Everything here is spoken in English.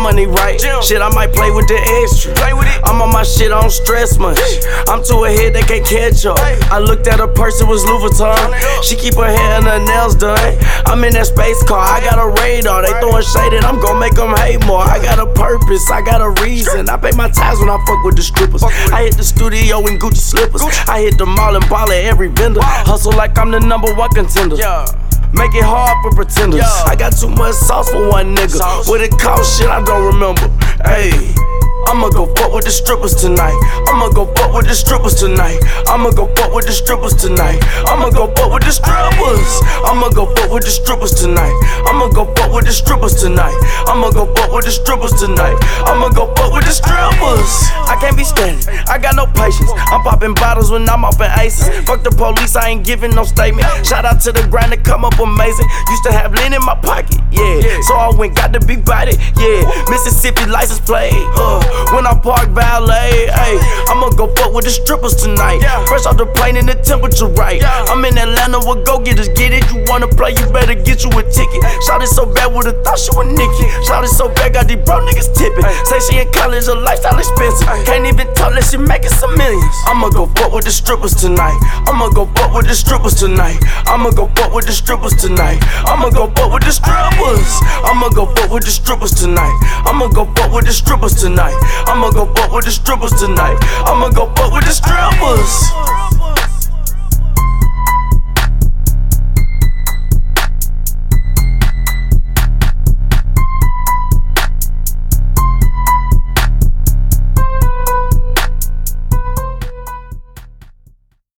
money right. Shit, I might play with the extra. I'm on my shit, I don't stress much. I'm too ahead, they can't catch up. I looked at her purse, it was Louis Vuitton. She keep her hair and her nails done. I'm in that space car, I got a radar. They throwing shade and I'm gon' make them hate more. I got a purpose, I got a reason. I pay my ties when I fuck with the strippers. I hit the studio in Gucci slippers. I hit the mall and ball at every vendor. Hustle like I'm the #1 contender. Make it hard for pretenders. I got too much sauce for one nigga. What it cost, shit, I don't remember. Ayy, I'ma go fuck with the strippers tonight. I'ma go fuck with the strippers tonight. I'ma go fuck with the strippers tonight. I'ma go fuck with the strippers. I'ma go fuck with the strippers tonight. I'ma go fuck with the strippers tonight. I'ma go fuck with the strippers tonight. I'ma go fuck with the strippers. I can't be standing, I got no patience. I'm popping bottles when I'm off in aces. Fuck the police, I ain't giving no statement. Shout out to the grind to come up amazing. Used to have lean in my pocket, yeah. So I went, got to be body, yeah. Mississippi license plate, when I park valet, ayy, I'ma go fuck with the strippers tonight. Fresh off the plane and the temperature right. I'm in Atlanta with go-getters, get it. You wanna play, you better get you a ticket. Shot it so bad, would've thought she was Nicki. Shot it so bad, got these bro niggas tipping. Say she in college, her lifestyle expensive. Can't even talk unless she making some millions. I'ma go fuck with the strippers tonight. I'ma go fuck with the strippers tonight. I'ma go fuck with the strippers tonight. I'ma go fuck with the strippers. I'ma go fuck with the strippers tonight. I'ma go fuck with the strippers tonight. I'ma go fuck with the strippers tonight. I'ma go fuck with the strippers.